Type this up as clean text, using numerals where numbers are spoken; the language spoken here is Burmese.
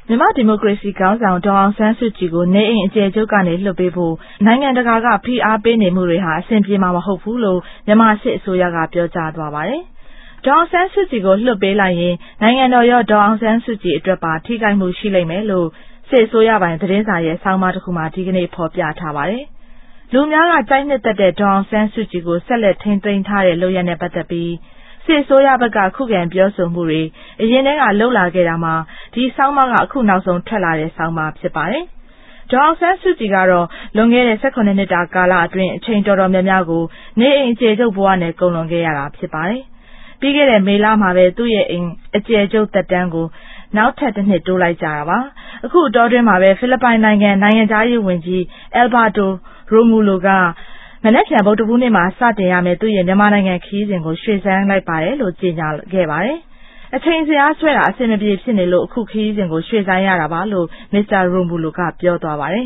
မြန်မာဒီမိုကရေစီခေါင်းဆောင်ဒေါ်အောင်ဆန်းစုကြည်ကိုနေအိမ်အကျယ်ချုပ်ကနေလွှတ်ပေးဖို့နိုင်ငံတကာကဖိအားပေးနေမှုတွေဟာအဆင်ပြေမှာမဟုတ်ဘူးလို့မြန်မာစစ်အစိုးရကပြောကြားသွားပါတယ်။ဒေါ်အောင်ဆန်းစုကြည်ကိုလွှတ်ပေးလိုက်ရင်နိုင်ငံတော်ရောဒေါ်အောင်ဆန်းစုကြည်အတွက်ပါထိခိုက်မှုရှိလိမ့်မယ်လို့စစ်အစိုးရပိုင်းသတင်းစာရဲ့ဆောင်းပါးတစ်ခုမှာဒီကနေ့ဖော်ပြထားပါတယ်။လူများကကြိုက်နှစ်သက်တဲ့ဒေါ်အောင်ဆန်းစုကြည်ကိုဆက်လက်ထိန်းသိမ်းထားတဲ့လုပ်ရပ်နဲ့ပတ်သက်ပြီးစစ်အစိုးရဘက်ကခုခံပြောဆိုမှုတွေအရင်တည်းကလှုပ်လာခဲ့တာမှာဒီဆောင်းပါးကအခုနောက်ဆုံးထွက်လာတဲ့ဆောင်းပါးဖြစ်ပါတယ်။ဒေါ်အောင်ဆန်းစုကြည်ကတော့လွန်ခဲ့တဲ့18နှစ်တာကာလအတွင်းအချိန်တော်တော်များများကိုနေအိမ်အကျယ်ချုပ်ဘဝနဲ့ကုန်လွန်ခဲ့ရတာဖြစ်ပါတယ်။ပြီးခဲ့တဲ့မေလမှာပဲသူ့ရဲ့အိမ်အကျယ်ချုပ်သက်တမ်းကိုနောက်ထပ်တစ်နှစ်တိုးလိုက်ကြတာပါ။အခုအတောအတွင်းမှာပဲဖိလစ်ပိုင်နိုင်ငံသားရေးဝန်ကြီးအယ်ဘာတိုရိုမူလိုကမနက်ဖြန်ဗုဒ္ဓဟူးနေ့မှာစတင်ရမယ်သူ့ရဲ့မြန်မာနိုင်ငံခရီးစဉ်ကိုရွှေ့ဆိုင်းလိုက်ပါတယ်လို့ကြေညာခဲ့ပါတယ်။အချိန်ဇယားဆွဲတာအဆင်မပြေဖြစ်နေလို့အခုခရီးစဉ်ကိုရွှေ့ဆိုင်းရတာပါလို့မစ္စတာရိုမူလိုကပြောသွားပါတယ်